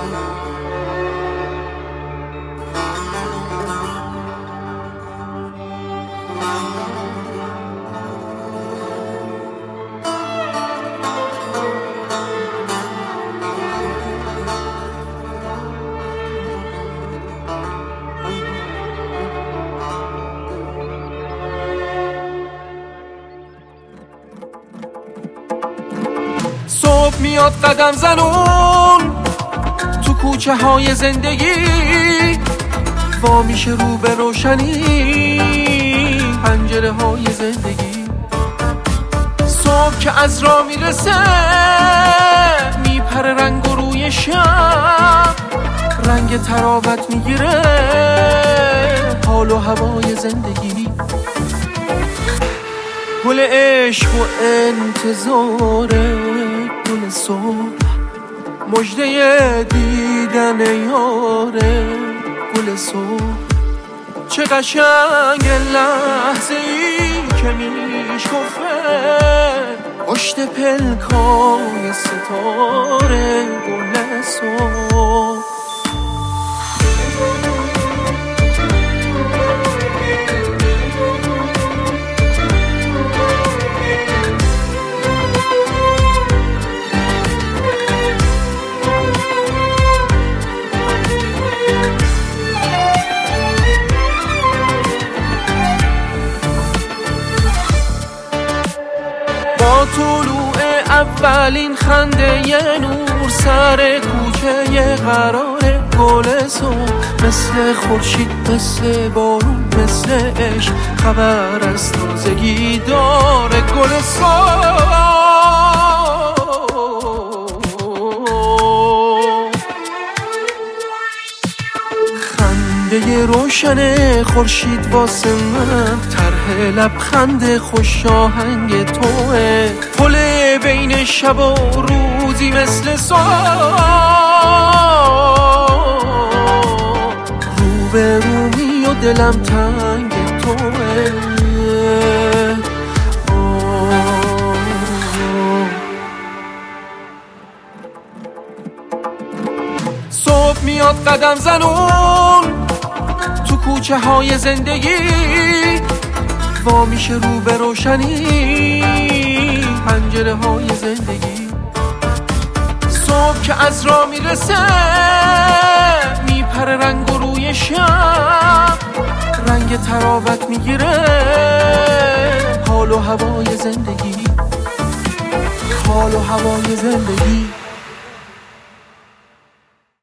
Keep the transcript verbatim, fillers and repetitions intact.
صبح میاد قدم زنون تو کوچه های زندگی، وا میشه رو به روشنی پنجره های زندگی. صبح که از راه میرسه میپره رنگ و روی شب، رنگ تراوت میگیره حال و هوای زندگی. گل عشق و انتظاره گل صبح، مژده دیدن یاره گل صبح. چه قشنگ لحظه ای که میشکفه پشت پلکای ستاره گل صبح. با طلوع اولین خنده یه نور سر کوچه یه قراره گل صبح، مثل خورشید مثل بارون مثل عشق خبر از تازگی داره گل صبح. خنده روشن خورشید واسه من طرح لبخند خوش آهنگ توه، پل بین شب و روزی مثل صبح، رو به رومی و دلم تنگ توه. صبح میاد قدم زنون تو کوچه های زندگی، وا میشه رو به روشنی پنجره های زندگی. صبح که از راه میرسه میپره رنگ و روی شب، رنگ تراوت میگیره حال و هوای زندگی، حال و هوای زندگی.